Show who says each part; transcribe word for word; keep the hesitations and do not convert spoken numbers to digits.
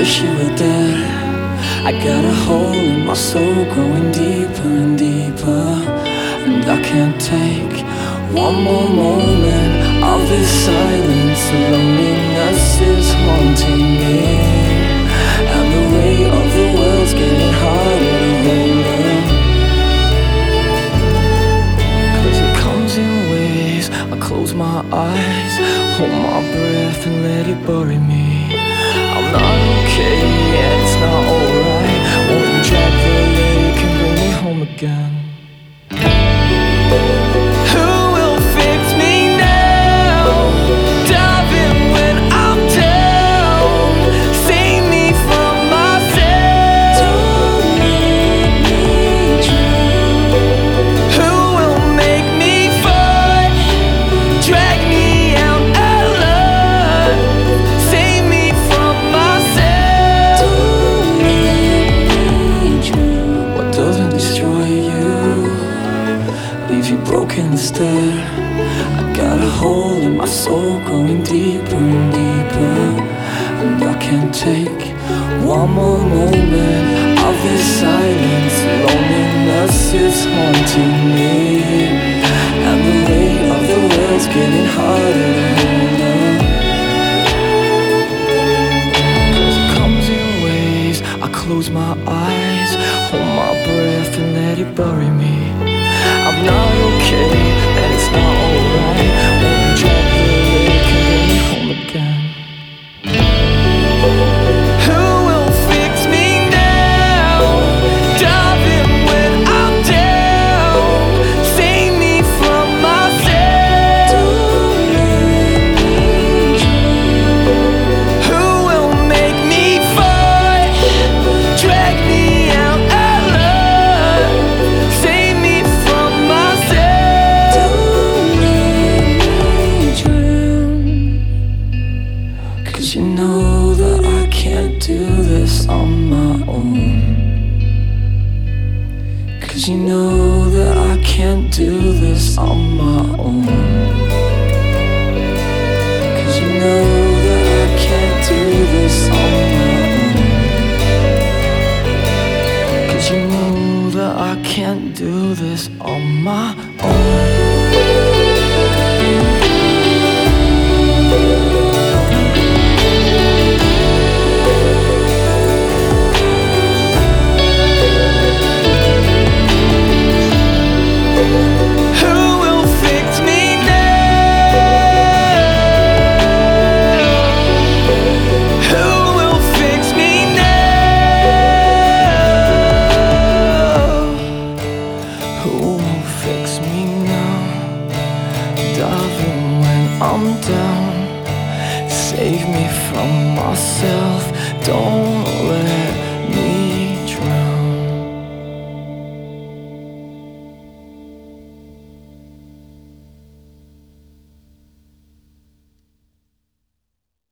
Speaker 1: wish you were there. I got a hole in my soul growing deeper and deeper, and I can't take one more moment of this silence. The loneliness is haunting me, and the weight of the world's getting harder to hold on. Cause it comes in waves. I close my eyes, hold my breath and let it bury me. I'm not okay, yeah, it's not alright. Won't you drag the lake and bring me home again? Who will fix me now? Dive in when I'm down. Save me from myself. Don't make me drown. Who will make me fight? Drag me out alive. Save me from myself. Don't make me drown. What doesn't destroy you leaves you broken instead. I got a hole in my soul growing deeper and deeper, and I can't take one more moment of this silence. Loneliness is haunting me, and the weight of the world's getting harder to hold on. Cause it comes in waves. I close my eyes, hold my breath and let it bury me. I'm not okay, and it's not alright. Won't you drag the lake and bring me home again? Who will fix me now? Dive in when I'm down. Save me from myself. Don't make me drown. Who will make me fight? Drag me out alive. Save me from myself. Don't make me drown. Cause you know that I can't do this on my own. Cause you know that I can't do this on my own. Cause you know that I can't do this on my own. Cause you know that I can't do this on my own. Who will fix me now? Who will fix me now? Who will fix me now? Dive in when I'm down. Save me from myself. Don't let